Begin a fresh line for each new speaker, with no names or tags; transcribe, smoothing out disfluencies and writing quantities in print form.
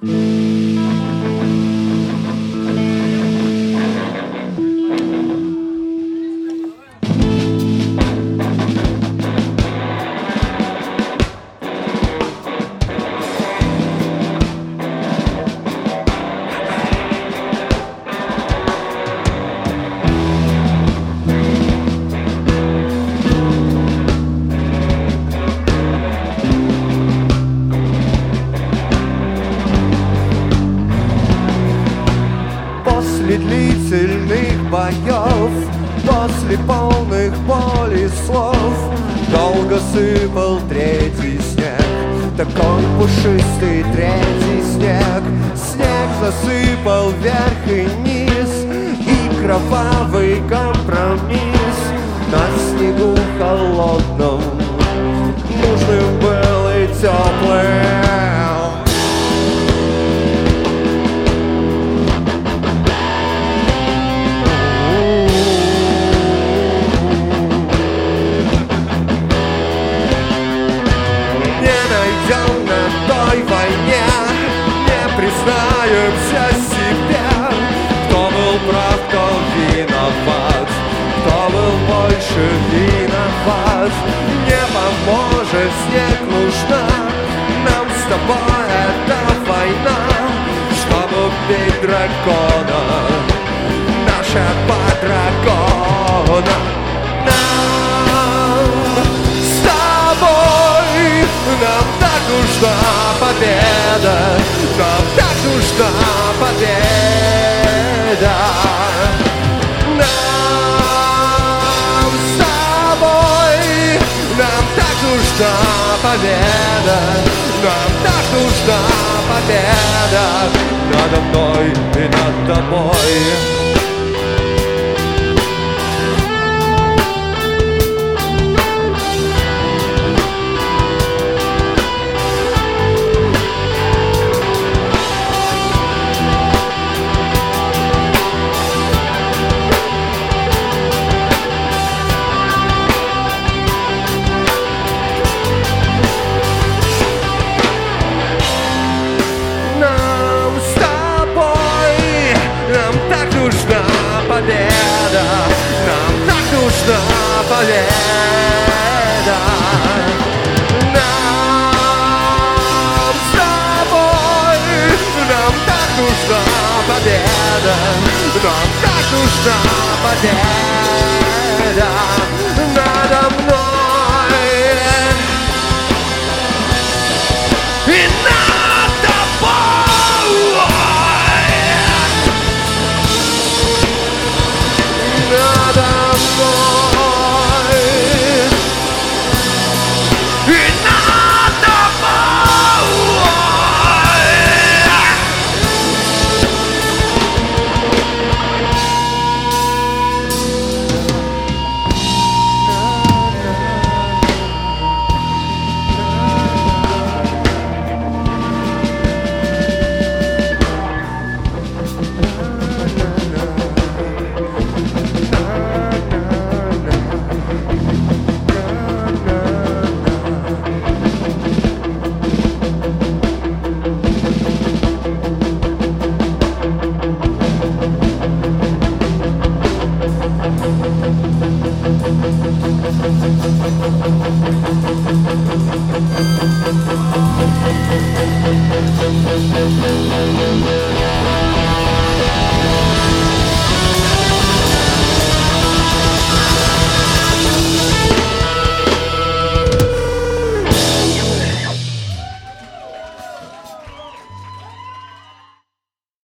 После длительных боев, после полных боли слов, долго сыпал третий снег, такой пушистый третий снег. Снег засыпал вверх и низ, и кровавый компромисс на снегу холодном нужным был и теплым. Признаемся себе, кто был прав, кто виноват, кто был больше виноват. Не поможет, снег нужна нам с тобой эта война, чтобы убить дракона, наша по дракона. Нам с тобой, нам так нужна победа, нам так нужна победа. Нам с тобой, нам так нужна победа, нам так нужна победа надо мной и над тобой. Победа, нам так нужна победа. Нам с тобой, нам так нужна победа, нам так нужна победа надо мной и над тобой. Надо мной и над тобой.
Thank you.